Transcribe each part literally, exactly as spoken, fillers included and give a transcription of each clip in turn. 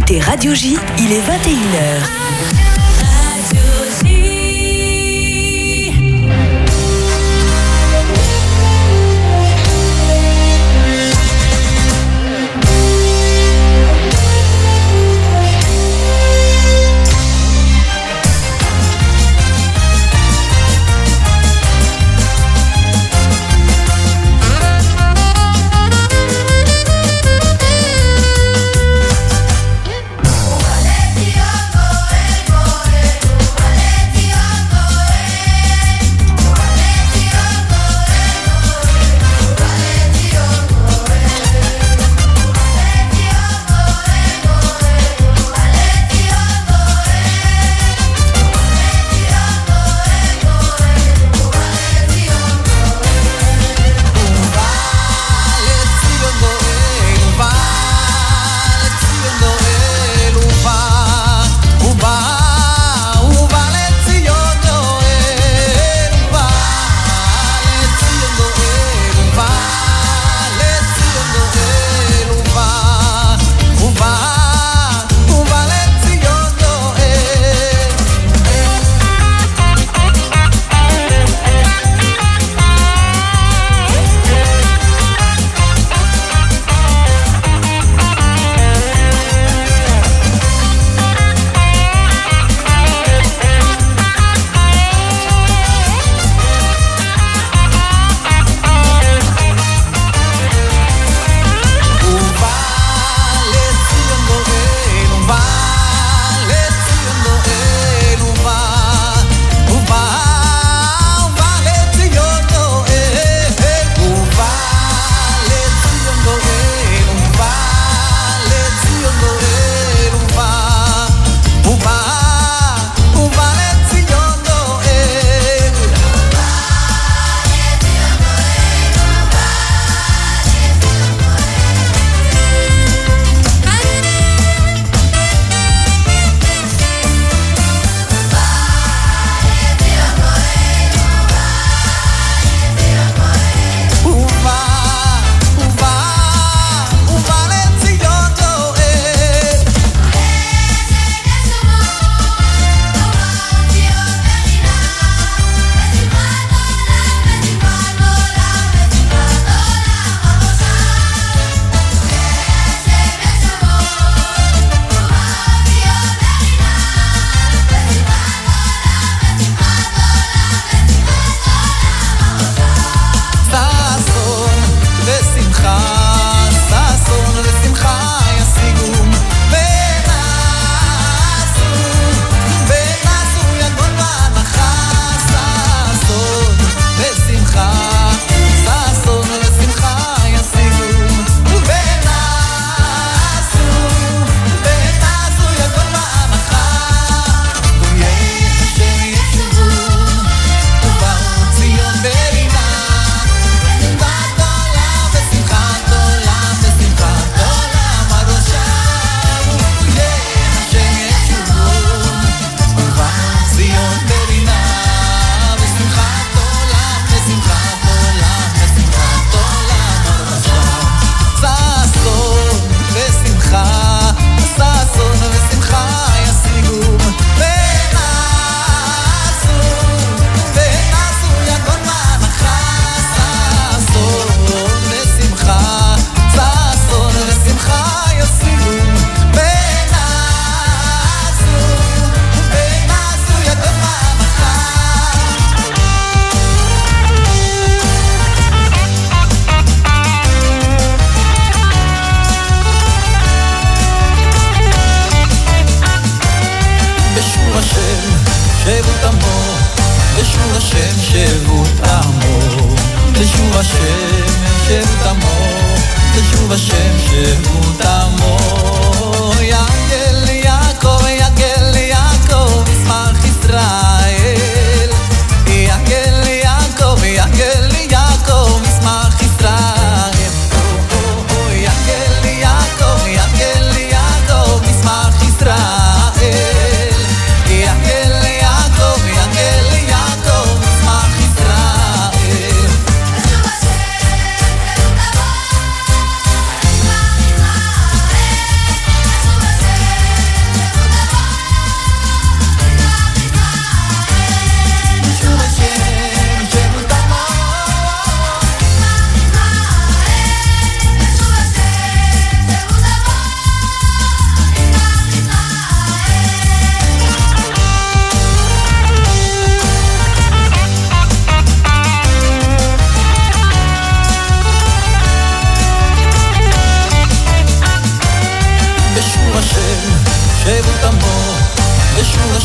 écoutez Radio J, il est vingt et une heures.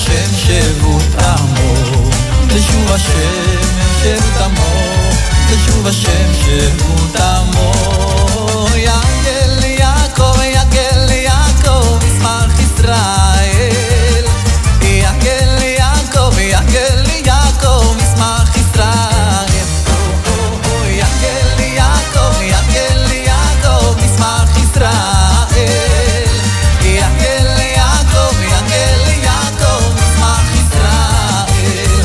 השם שבות עמו, לשוב השם שבות עמו, לשוב השם שבות עמו. יגל יעקב, יגל יעקב, ישמח ישראל. יגל יעקב, יגל יעקב, ישמח ישראל. יגל יעקב, יגל יעקב, ישמח ישראל. יגל יעקב, יגל יעקב, ישמח ישראל.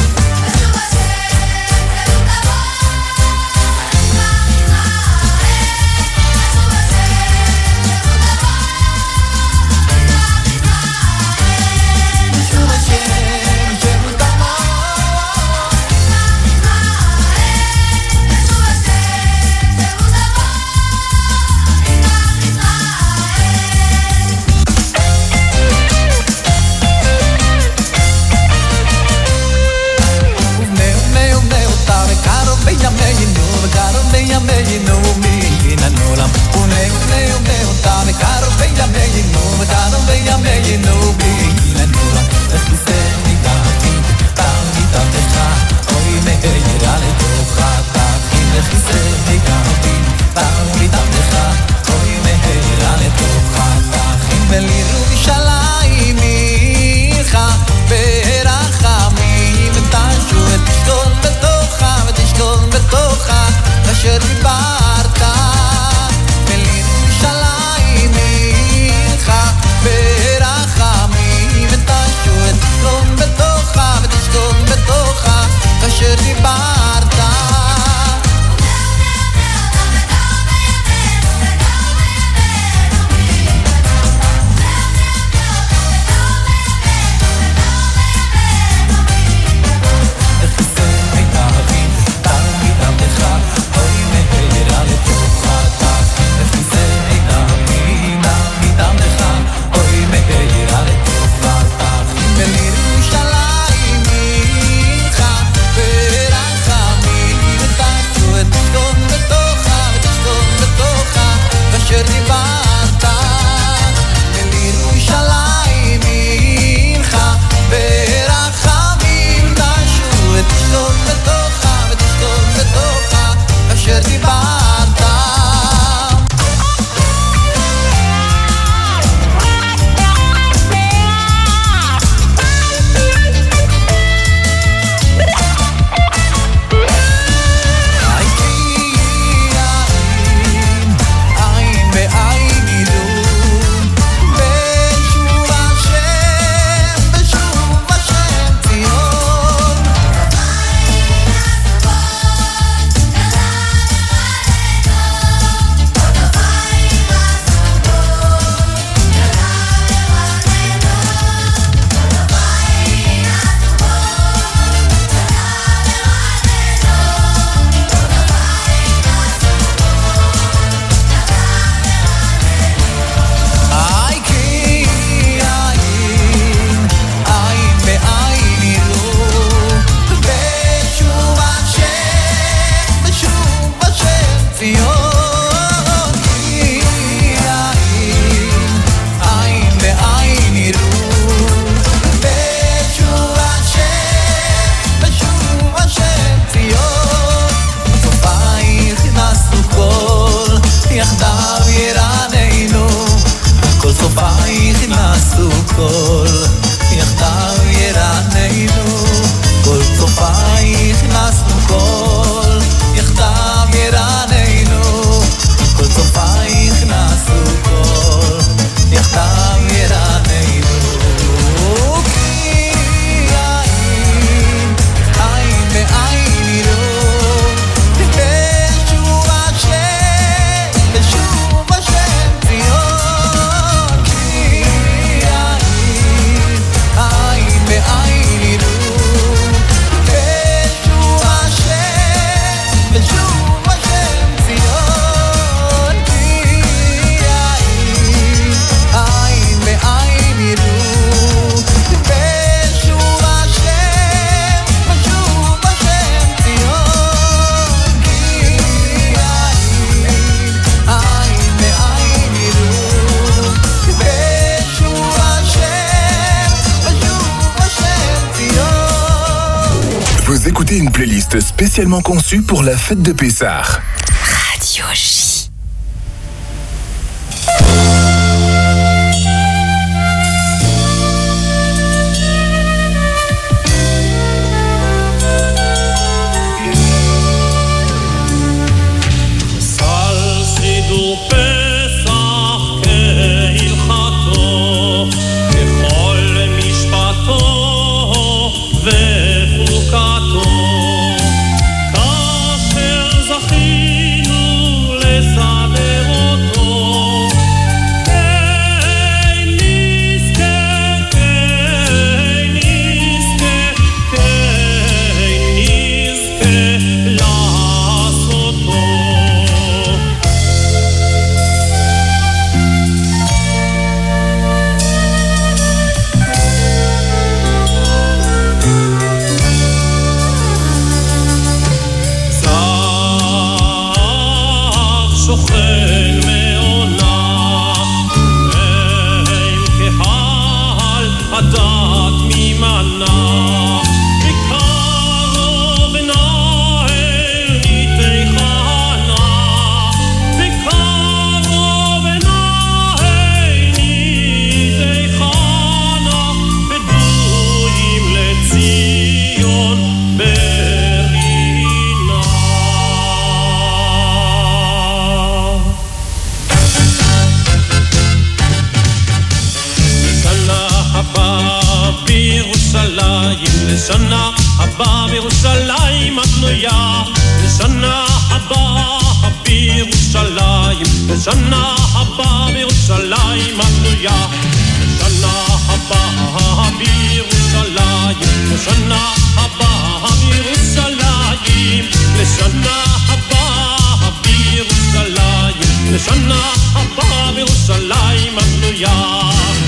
écoutez une playlist spécialement conçue pour la fête de Pessah. Radio J. לשנה הבאה בירושלים הבנויה, לשנה הבאה בירושלים, לשנה הבאה בירושלים הבנויה, לשנה הבאה בירושלים, לשנה הבאה בירושלים, לשנה הבאה בירושלים, לשנה הבאה בירושלים הבנויה.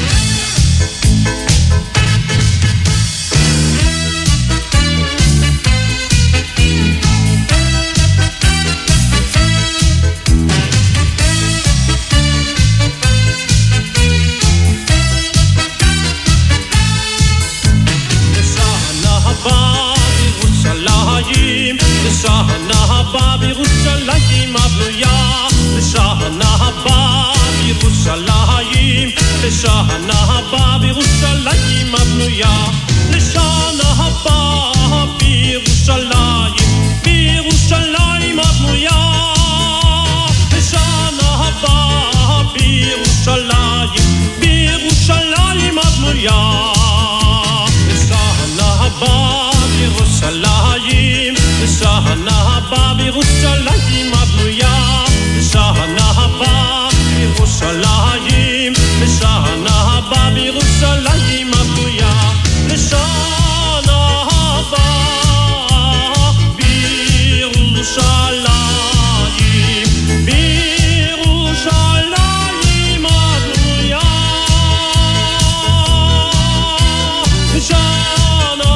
לשנה הבאה בירושלים הבנויה, לשנה הבאה בירושלים, לשנה הבאה בירושלים הבנויה, לשנה הבאה בירושלים, בירושלים הבנויה, לשנה הבאה בירושלים, בירושלים הבנויה, לשנה הבאה בירושלים, לשנה הבאה בירושלים הבנויה, לשנה הבאה בירושלים, לשנה הבאה בירושלים הבנויה, לשנה הבאה בירושלים, בירושלים הבנויה, לשנה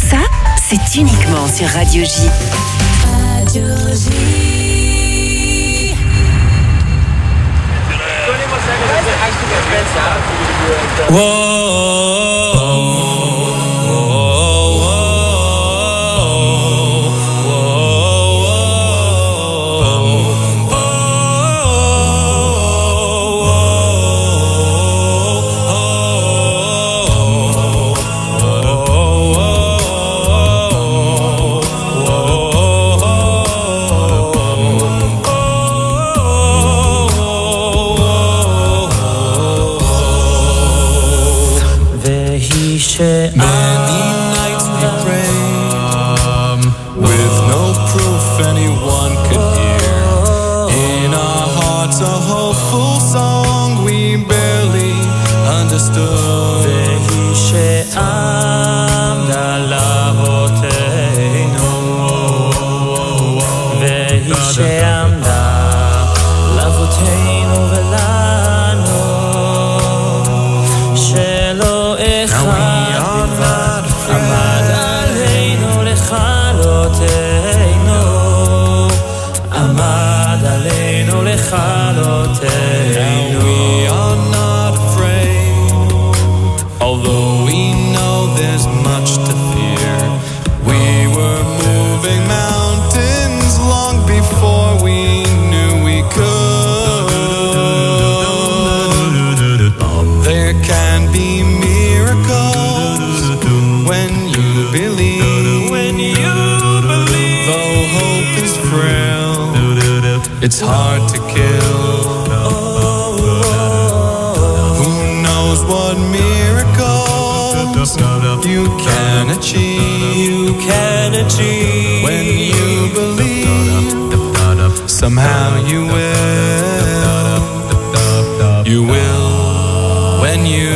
Ça, c'est uniquement sur Radio J. Radio J. Many nights we prayed, um, with no proof anyone could hear. In our hearts a hopeful song we barely understood. Vehi she'amda lavoteinu, Vehi she'amda lavoteinu velanu, shelo echad Now we are not afraid, although we know there's much to fear. We were moving mountains long before we knew we could. There can be miracles when you believe. When you believe, though hope is frail, it's hard to kill. Who knows what miracles you can achieve? You can achieve when you believe. Somehow you will. You will when you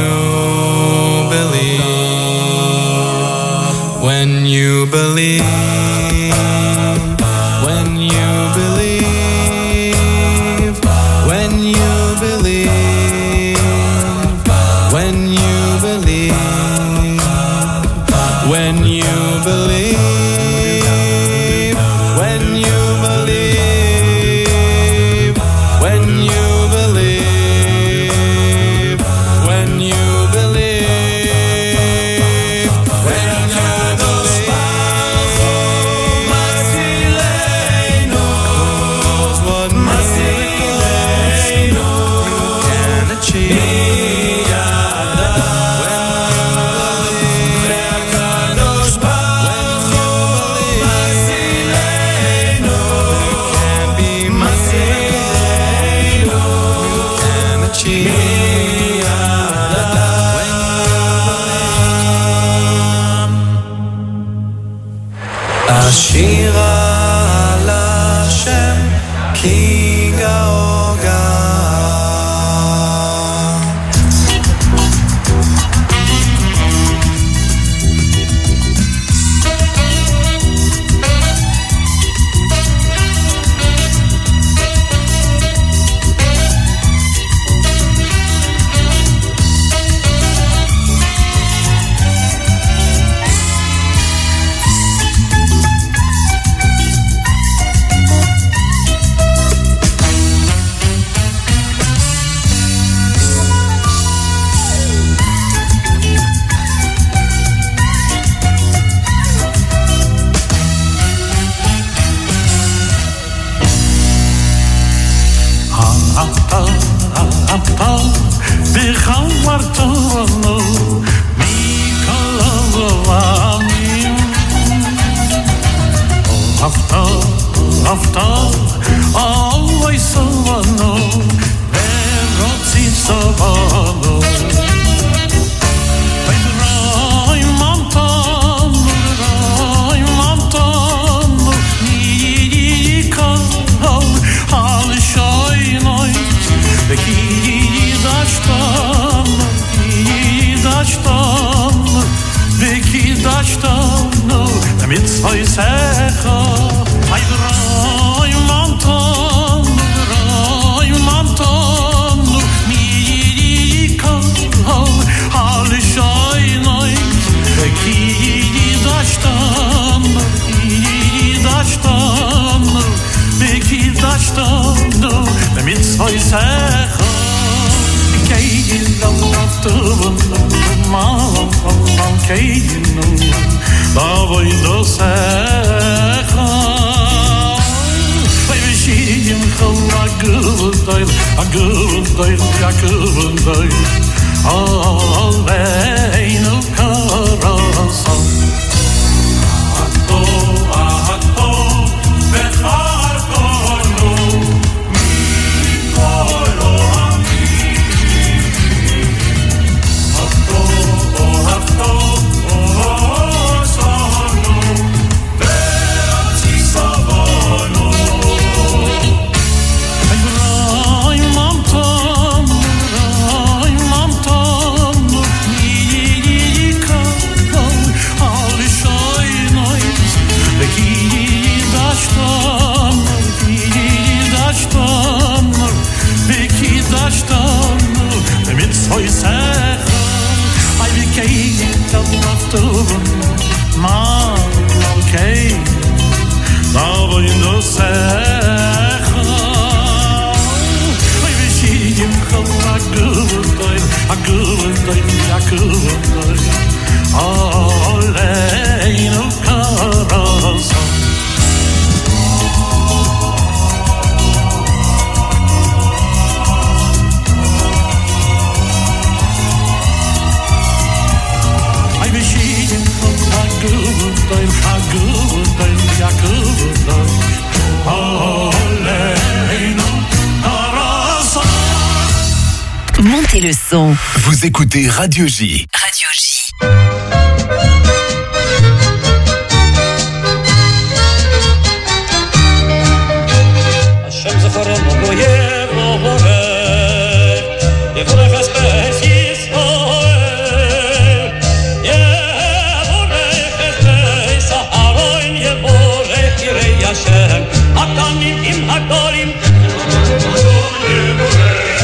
believe. When you believe. When you believe. When you believe, when you believe, when you believe, when you believe, when you believe, when you believe, when Ashira Lashem Ki Gaoga. Ki daşta mitzvah secha kein dam aftoven mal mal kein da voy do secha vay vishim khala gulday a gulday a gulday allein al karasa ato ato bechar kono mi kolo ami ato ato sono beati savono ay mam tom ay mam tom ni ka all shoy nois beki dashtam beki dashtam beki dashtam mit soy sech ay beki tam aftoven ma okay now in the sech ay bishim khala gulday a gulday a gulday allein al karasa ay bishim khala gulday a gulday a gulday allein al karasa. Montez le son. Vous écoutez Radio J. Radio J. Hashem zacharon ogoyev oborech Yevorech esbeis Yisrael Yevorech esbeis Aharon Yevorech Yirei Hashem Hakanim im hakolim Aharon Yevorech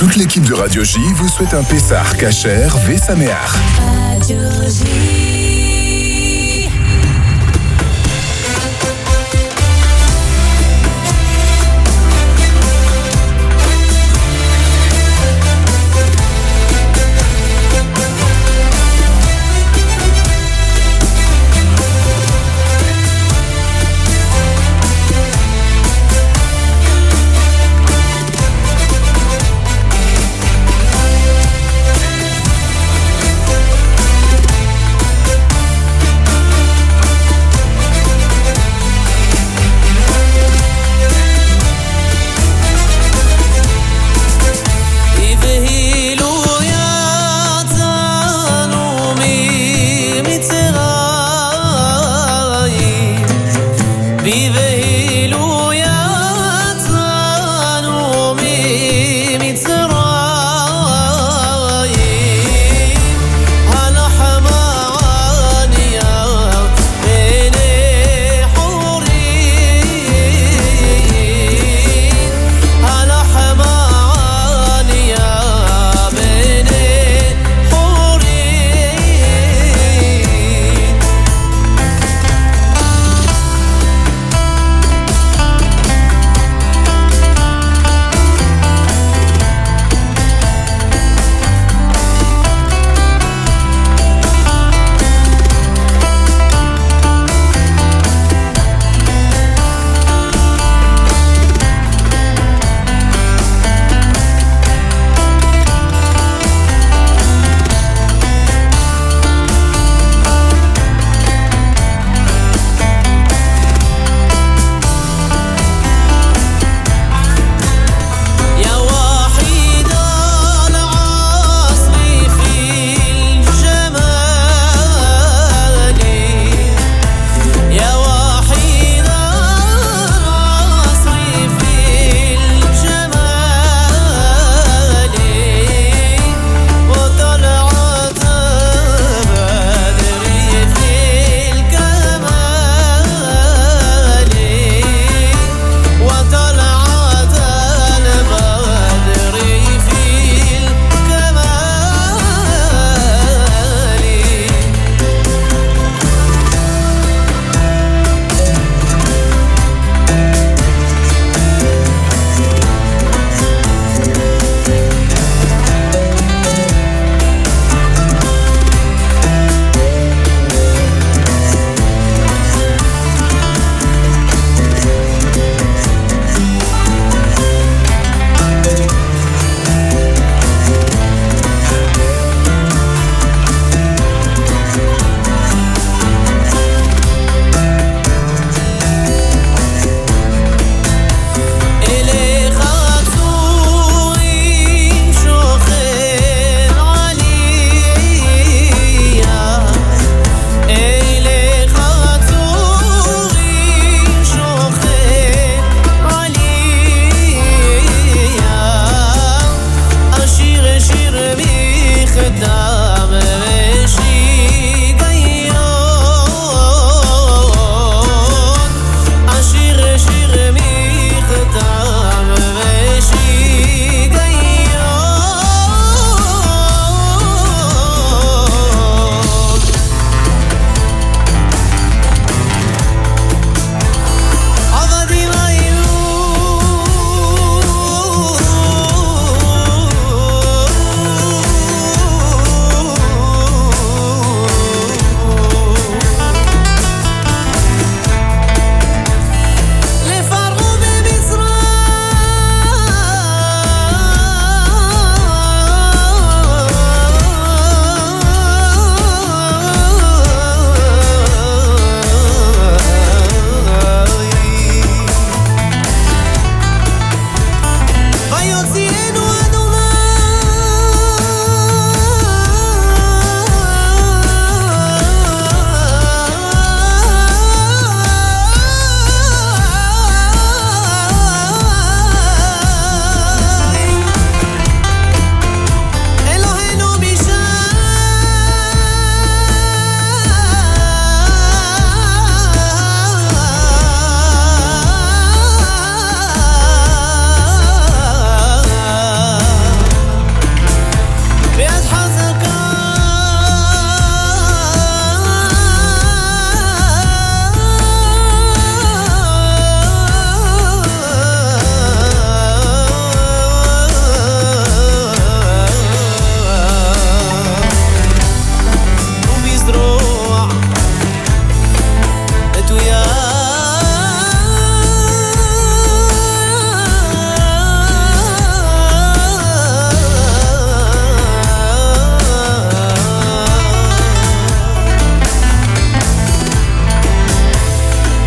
Toute l'équipe de Radio J vous souhaite un Pessah Kacher V Sameach. Radio J.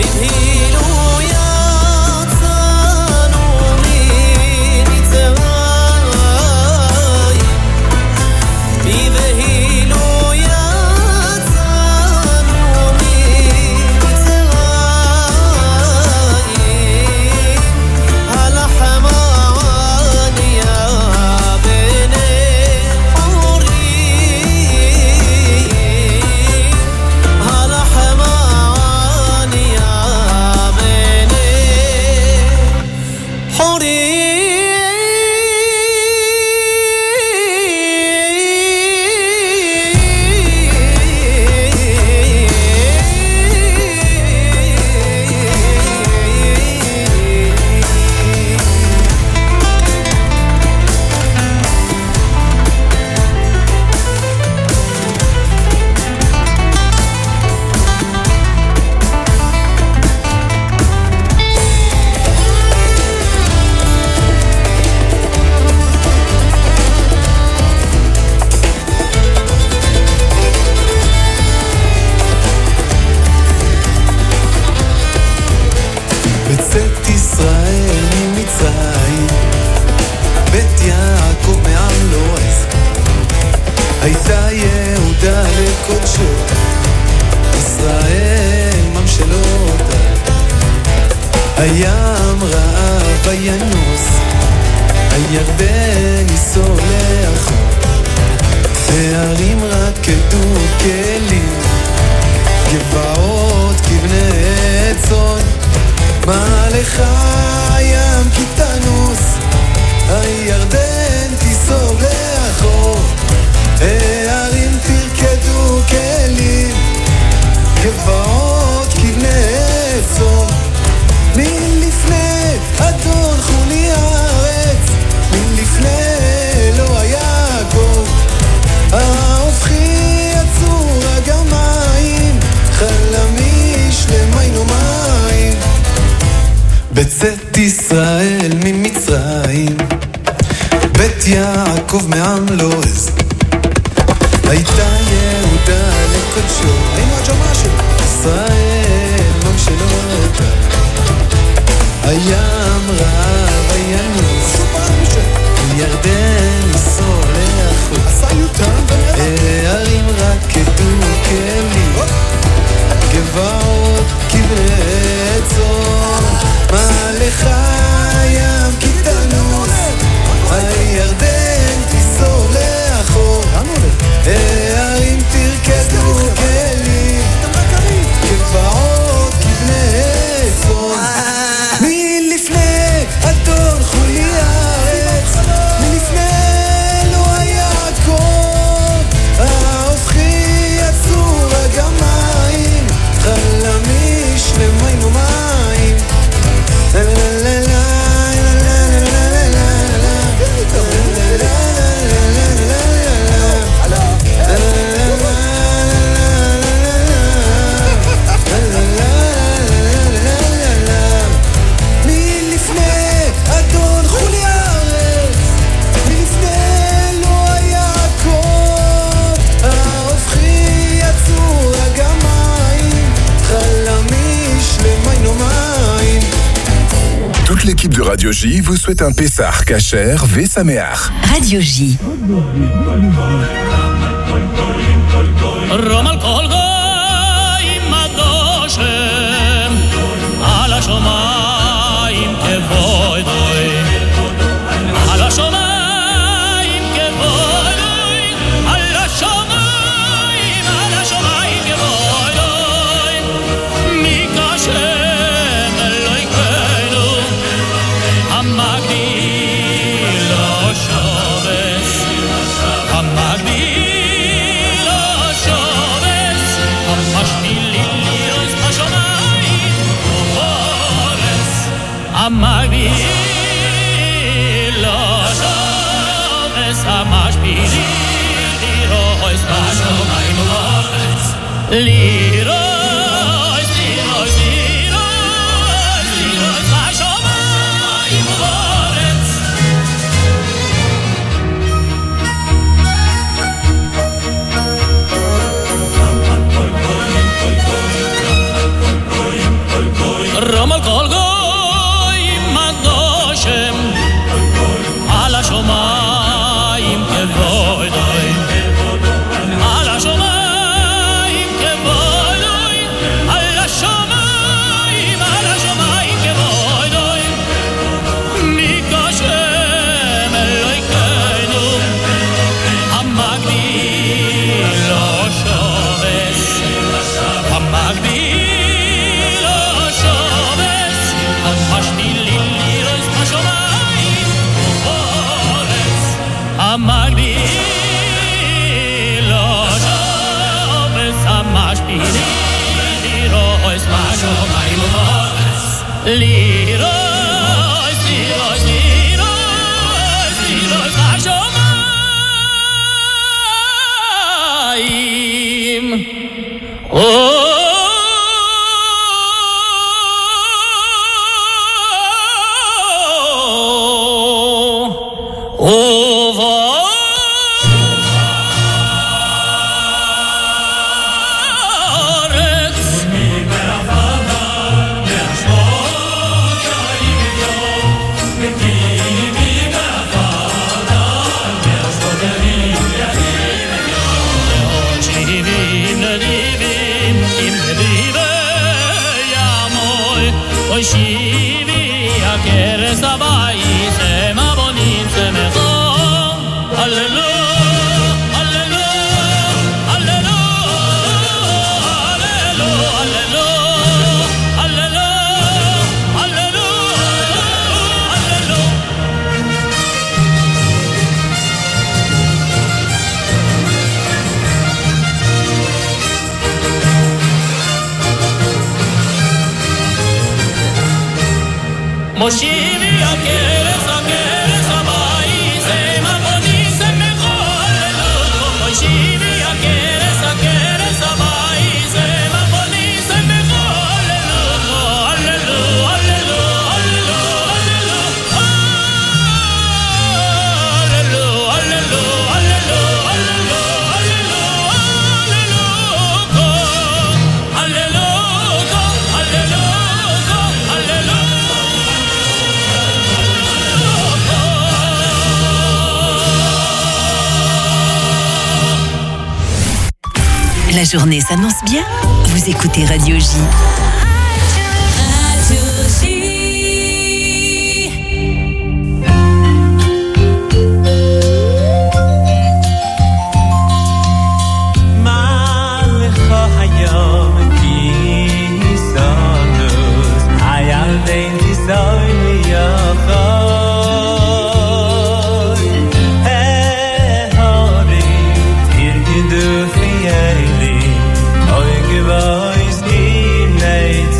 בצאת ישראל ממצרים, בית יעקב מעם לועז, הייתה יהודה לקודשו, היינו הג'מה שלו, ישראל ממשלו, הים רעב הינוס, ירדן יסור לאחור, הערים רקדו כלים, גבעות כבני צאן, מלך הים כי תנוס, הירדן תיסור לאחור, הערים תרקדו כלים, גבעות כבני צאן, מלפני אדון חולי הארץ, מלפני אלוהי יעקב, ההופכי יצור הגמיים, חלמיש למים ומים, Toute l'équipe de Radio J vous souhaite un Pessah Kacher V Sameach. Radio J. רום על כל גויים הדושם, על השומיים כבודוי, על השומיים כבודוי, על השומיים, על השומיים כבודוי, מקשם אלוהינו, המגדיל לא שובס, המגדיל המגביל לא שובס, המשפיל לירויס בשומיים ובארץ, לירויס, לירויס, לירויס, לירויס בשומיים ובארץ. כל גויים, כל גויים, כל גויים, היום על כל גויים הדושם על השומיים כבוי דוי על השומיים כבוי דוי על השומיים על השומיים כבוי דוי מקשם אלוהינו המגדיל לא שובס המגדיל לא שובס המשפיל לירוס בשומיים ובורץ המגדיל לא שובס המשפיל לירוס בשומיים ובורץ לירוס לירוס לירוס לירוס בשומיים oh שיבי הכרס הבית הם הבונים שמחו הללו הללו הללו הללו הללו הללו הללו הללו מושיבי הכרס הכרס הבית הם הבונים שמחו הללו מושיבי הכרס הכרס הבית הם הבונים שמחו הללו הללו הללו הללו הללו הללו הללו La journée s'annonce bien. Vous écoutez Radio J. Radio J. Malcha hayom kisonus hayal dein tisoy liyochoy ehori tirgidu fiyeli oy gevois in neid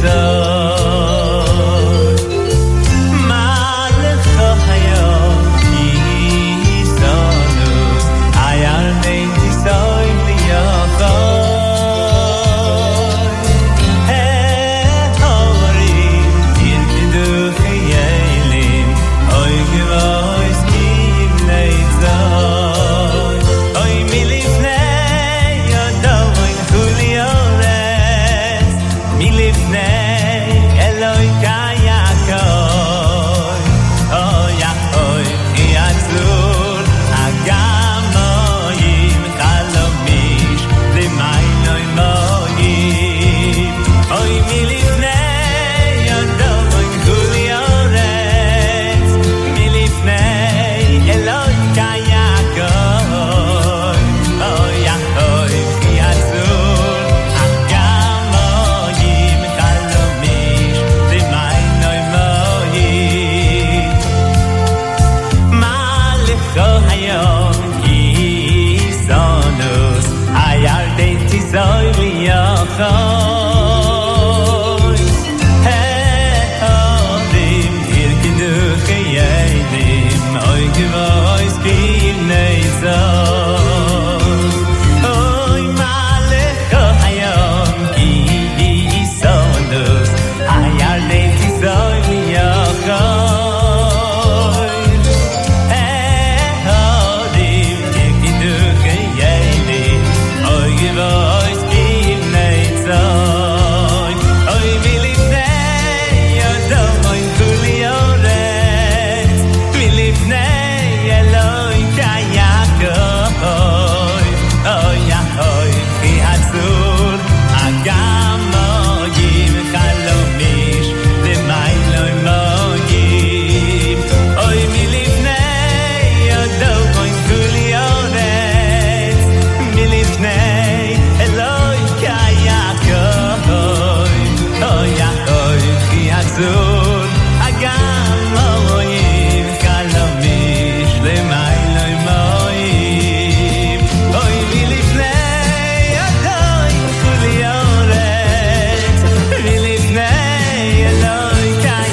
azul agam moim kalomish lemay loy moim oy vi lifnei adoy kuli oret vi lifnei eloy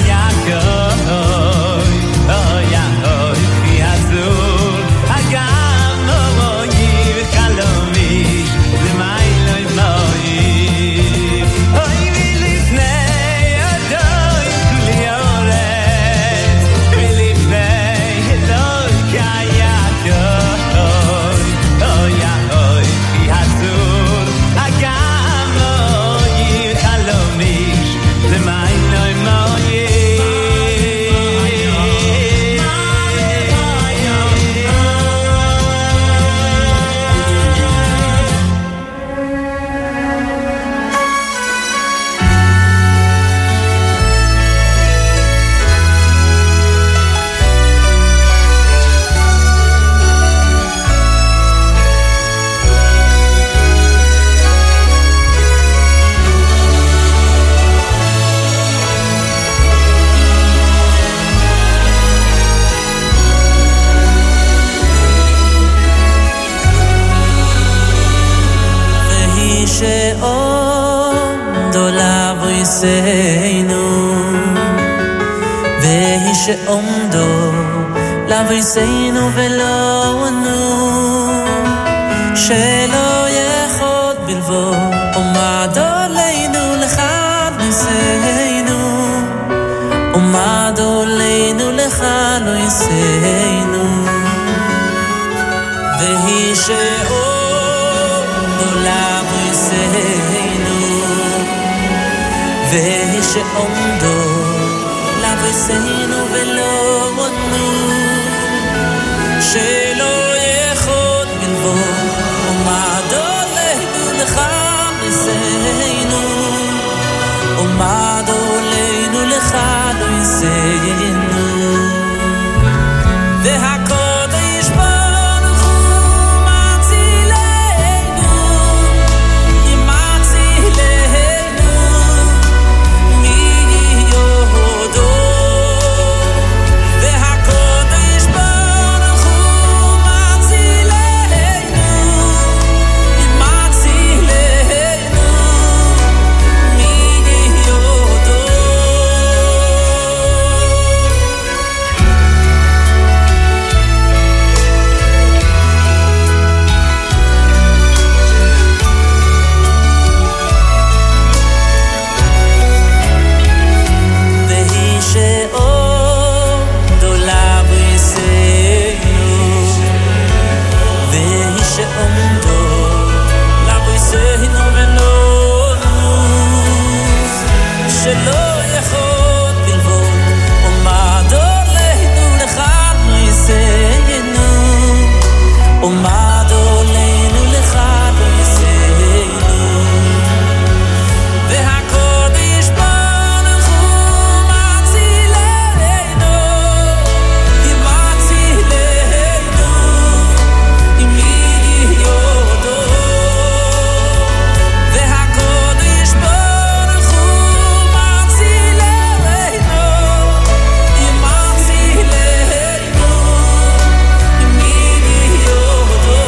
kayakoy oy oy vi azul agam moim kalomish lemay loy moim oy vi lifnei adoy kuli oret vi lifnei eloy kayakoy oy oy vi azul agam moim kalomish lemay loy moim והיא שעומדו לבויסנו והיא שעומדו לבויסנו ולא ענו שלא יחוד בלבו עומד עלינו לחד ניסנו עומד עלינו לחד לא יסנו והיא שעומדו לבויסנו והיא שעומדו לבויסנו ולא ענו שלא יחוד בלבו עומד עלינו לחד ניסנו עומד עלינו לחד לא יסנו והקודש ברוך הוא מצילנו מצילנו מיהודו והקודש ברוך הוא מצילנו מצילנו מיהודו והיא שעומדו לבויסנו והיא שעומדו לבויסנו ולא ענו שלא יכול בלבוד עומד עלינו לחד ניסנו עומד עלינו לחד ניסנו והקודש ברוך הוא מצילנו מצילנו מיהודו והקודש ברוך הוא מצילנו מצילנו מיהודו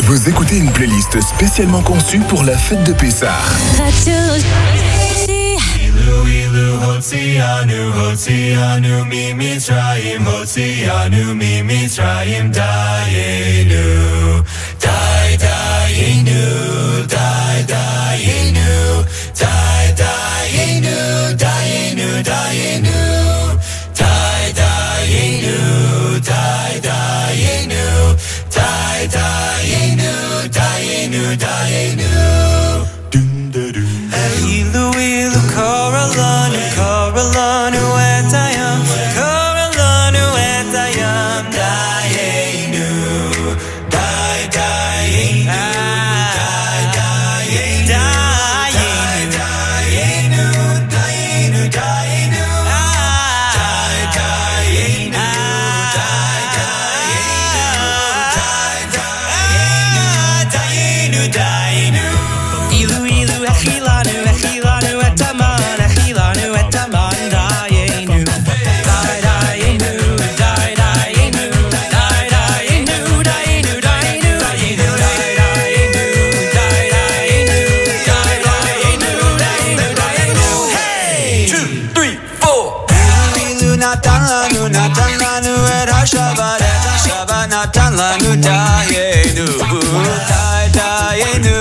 Vous écoutez une playlist spécialement conçue pour la fête de Pessah. Ilu ilu hotzianu hotzianu mi mitzrayim hotzianu mi mitzrayim dayenu day dayenu day dayenu day dayenu dayenu dayenu day dayenu day dayenu day dayenu dayenu dayenu. Ilu ilu koralanu koralanu etayam koralanu etayam dayenu day dayenu day dayenu dayenu dayenu dayenu dayenu day dayenu day dayenu dayenu. Ilu ilu achilanu achilanu etaman achilanu etaman dayenu day dayenu day dayenu day dayenu dayenu dayenu dayenu day dayenu day dayenu day dayenu dayenu. Hey, two, three, four. Ilu ilu natan lanu natan lanu et hashavat et hashavat natan lanu dayenu day dayenu.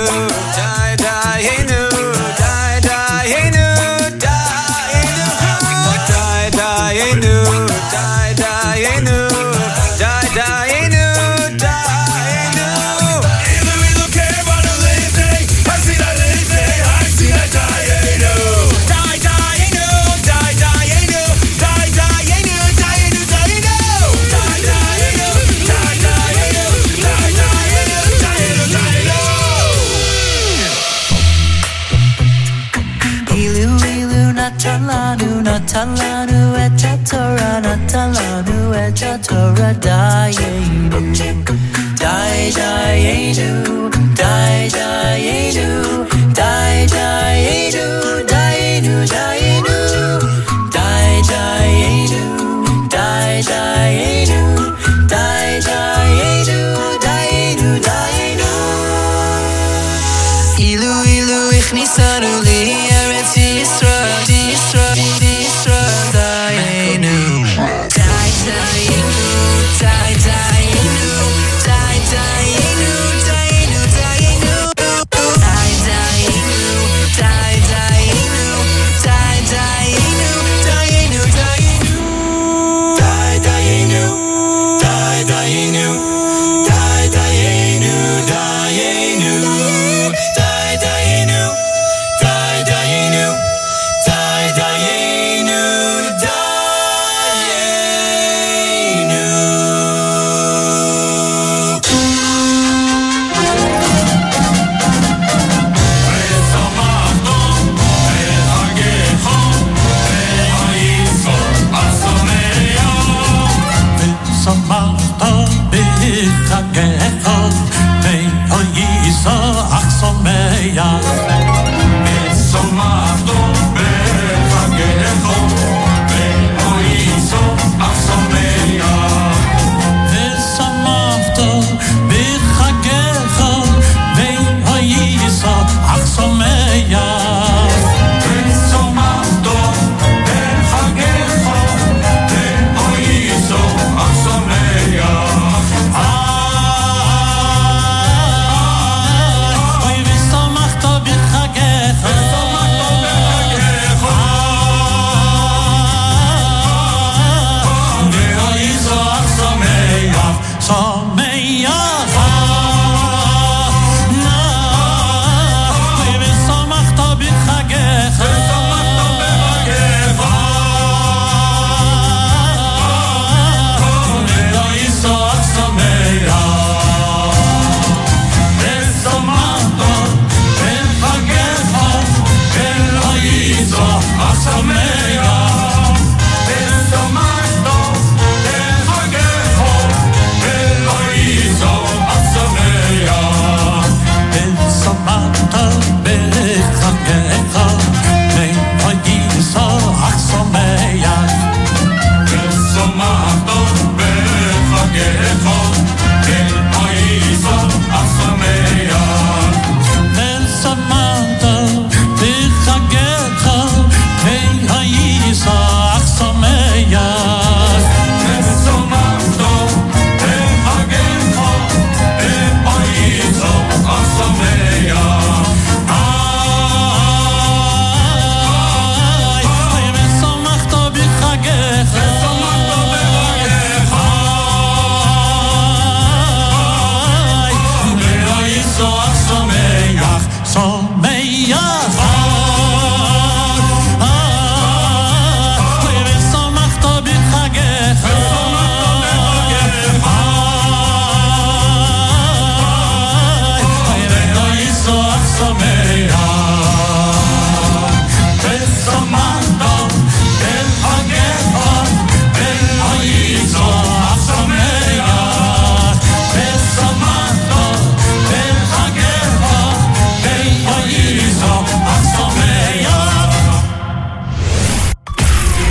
Natalanu, Natalanu, Echa Torah, Natalanu, Echa Torah, Dayenu, Day, Dayenu, Day, Dayenu, Day, Dayenu, Dayenu, Dayenu, Day, Dayenu, Day, Dayenu, Day, Dayenu, Dayenu, Dayenu. Ilu, Ilu, Ichnisanu li Eretz Yisrael.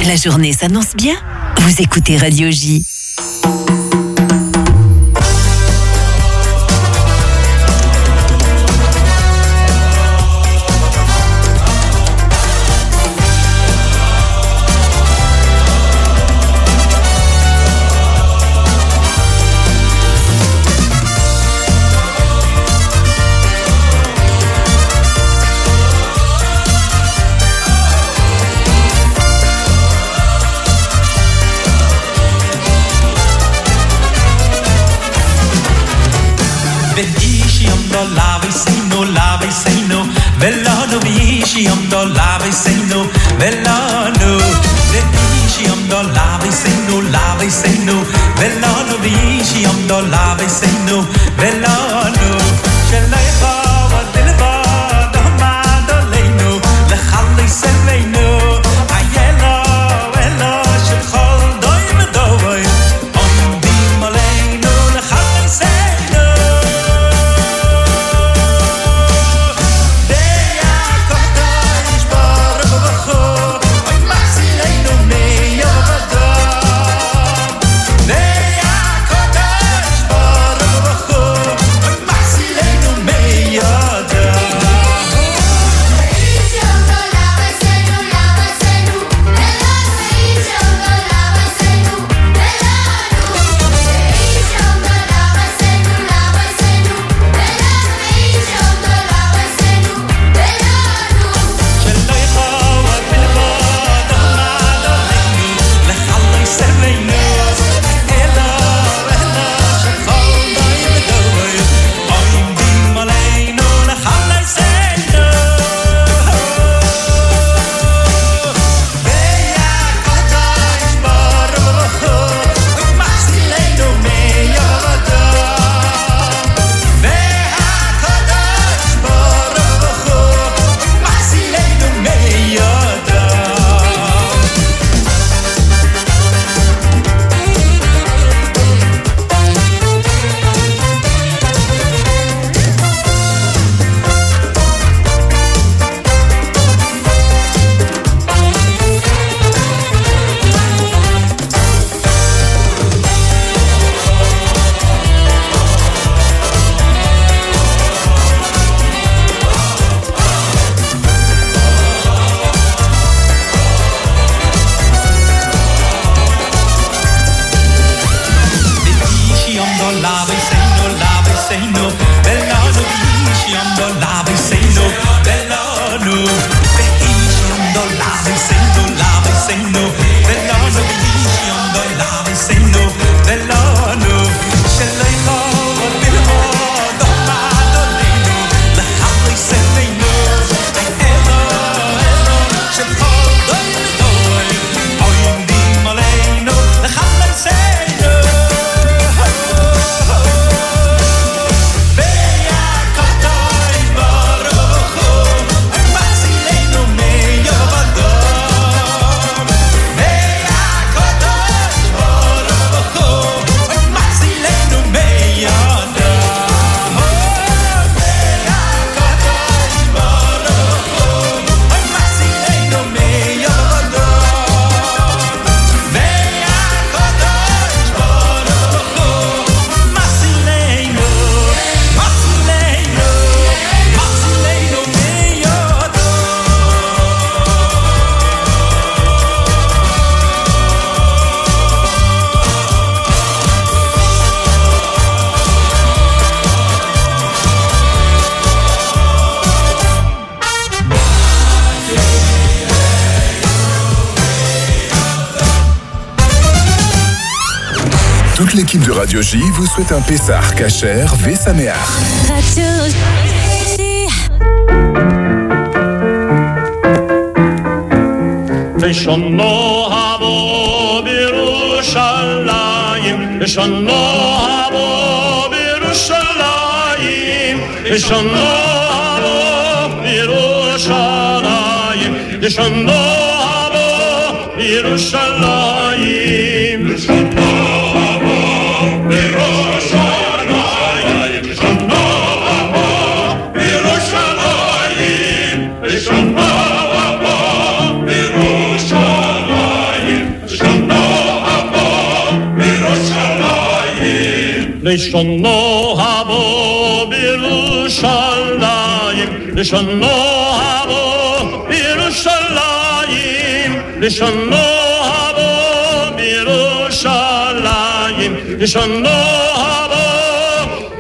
La journée s'annonce bien. Vous écoutez Radio J. Velano vishi am do lave seno velano vishi am do lave seno lave seno velano vishi am do lave seno velano shelay va dilba do ma do leno le khalli seleno ayela velo shkhol doim doy on di maleno le khalli seno Toute l'équipe de Radio J vous souhaite un Pessah Kacher V Sameach. Radio J. Veshano habo birushalayim, Veshano habo birushalayim, Veshano habo birushalayim, Veshano habo birushalayim, Veshano habo birushalayim, Veshano habo birushalayim, Veshano habo birushalayim. Lishono habo Birushalayim Lishono habo Birushalayim Lishono habo Birushalayim Lishono habo